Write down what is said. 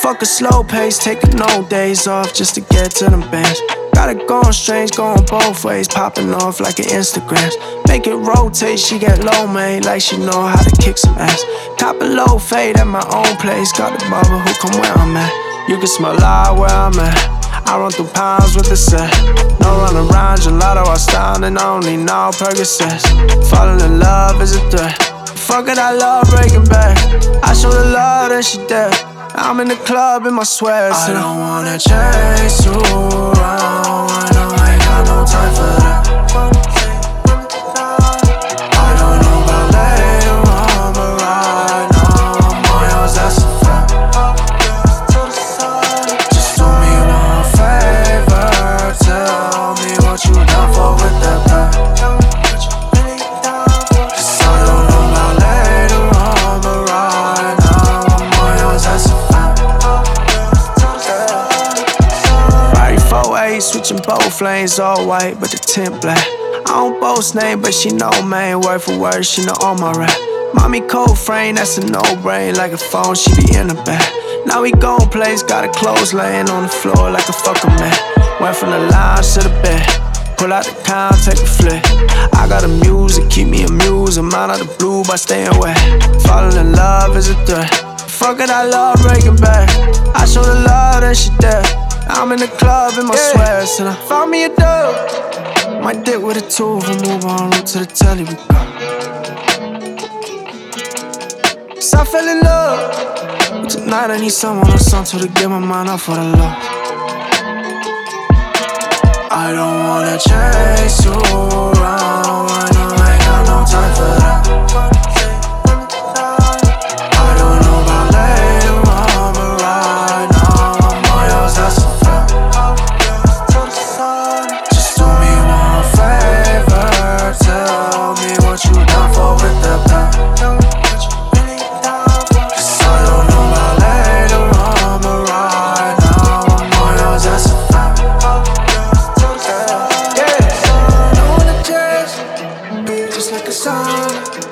Fuck a slow pace, taking no days off just to get to the bands. Got it going strange, going both ways, popping off like an Instagram. Make it rotate, she get low made, like she know how to kick some ass. Cop a low fade at my own place, got the bubble who come where I'm at. You can smell out where I'm at. I run through pounds with the set. No run around, gelato, I style and I don't need no Percocets. Falling in love is a threat. Fuck it, I love breaking back. I show the love that she dead. I'm in the club in my sweats. I don't wanna chase you around. I know I ain't got no time for that. I don't know about later on, but right now I'm on yours, that's a fact. Just do me one favor, tell me what you done for with that back. Cause I don't know about later on, but right now I'm on yours, that's a fact. Rari 4-8, switching both lanes, all white, but the tint black. I don't boast name, but she know man, word for word, she know all my rap. Mommy cold frame, that's a no-brain, like a phone, she be in the back. Now we gon' place, got a clothes laying on the floor like a fucking man. Went from the lounge to the bed, pull out the count, take a flick. I got a music, keep me amused, I'm out of the blue by staying wet. Falling in love is a threat. Fuck it, I love breaking back. I show the love that she dead. I'm in the club in my sweats, and I found me a dub. My dick with a tool, we move on route to the telly, we go. So I fell in love, but tonight I need someone or something to get my mind off for the love. I don't wanna chase you around, I know I ain't got no time for that. I don't know about later on, but right now I'm on yours, that's a fact. Just do me one favor, tell me what you done for with that back. Cause I don't know about later on, but right now I'm on yours, that's a fact. Yeah, I wanna chase, just like a song.